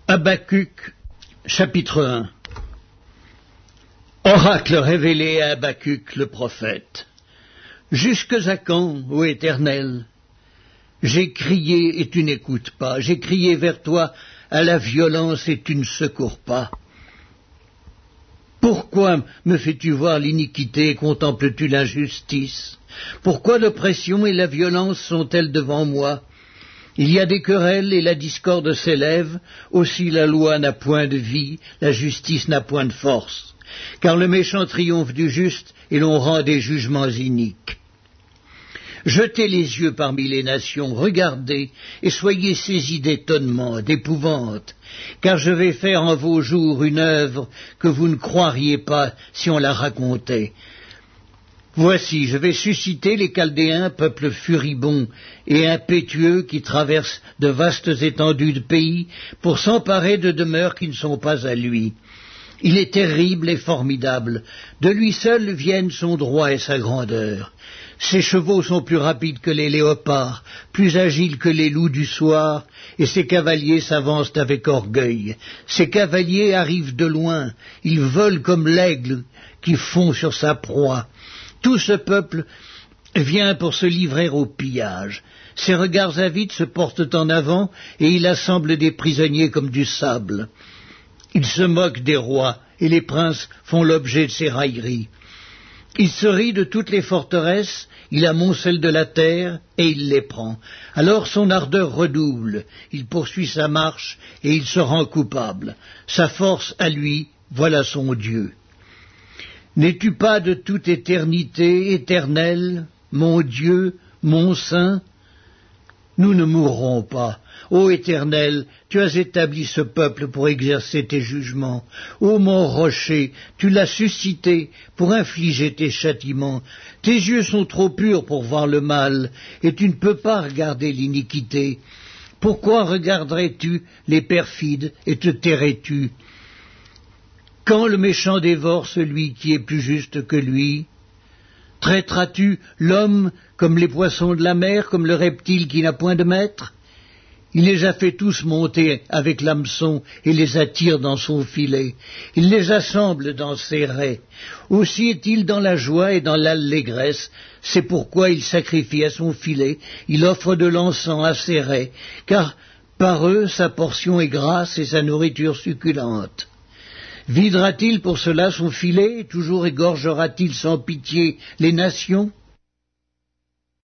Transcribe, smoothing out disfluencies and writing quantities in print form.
Habacuc, chapitre 1. Oracle révélé à Habacuc le prophète. Jusque à quand, ô Éternel? J'ai crié et tu n'écoutes pas, j'ai crié vers toi à la violence et tu ne secours pas. Pourquoi me fais-tu voir l'iniquité et contemples-tu l'injustice? Pourquoi l'oppression et la violence sont-elles devant moi? Il y a des querelles et la discorde s'élève, aussi la loi n'a point de vie, la justice n'a point de force. Car le méchant triomphe du juste et l'on rend des jugements iniques. Jetez les yeux parmi les nations, regardez, et soyez saisis d'étonnement, d'épouvante, car je vais faire en vos jours une œuvre que vous ne croiriez pas si on la racontait. Voici, je vais susciter les Chaldéens, peuple furibond et impétueux qui traverse de vastes étendues de pays pour s'emparer de demeures qui ne sont pas à lui. Il est terrible et formidable, de lui seul viennent son droit et sa grandeur. Ses chevaux sont plus rapides que les léopards, plus agiles que les loups du soir, et ses cavaliers s'avancent avec orgueil. Ses cavaliers arrivent de loin, ils volent comme l'aigle qui fond sur sa proie. Tout ce peuple vient pour se livrer au pillage. Ses regards avides se portent en avant, et il assemble des prisonniers comme du sable. Il se moque des rois, et les princes font l'objet de ses railleries. Il se rit de toutes les forteresses, il amoncelle de la terre, et il les prend. Alors son ardeur redouble, il poursuit sa marche, et il se rend coupable. Sa force à lui, voilà son Dieu. N'es-tu pas de toute éternité, éternel, mon Dieu, mon Saint? Nous ne mourrons pas. Ô Éternel, tu as établi ce peuple pour exercer tes jugements. Ô mon rocher, tu l'as suscité pour infliger tes châtiments. Tes yeux sont trop purs pour voir le mal, et tu ne peux pas regarder l'iniquité. Pourquoi regarderais-tu les perfides et te tairais-tu? Quand le méchant dévore celui qui est plus juste que lui? Traiteras-tu l'homme comme les poissons de la mer, comme le reptile qui n'a point de maître? Il les a fait tous monter avec l'hameçon et les attire dans son filet. Il les assemble dans ses raies. Aussi est-il dans la joie et dans l'allégresse. C'est pourquoi il sacrifie à son filet. Il offre de l'encens à ses raies, car par eux sa portion est grasse et sa nourriture succulente. Videra-t-il pour cela son filet, et toujours égorgera-t-il sans pitié les nations?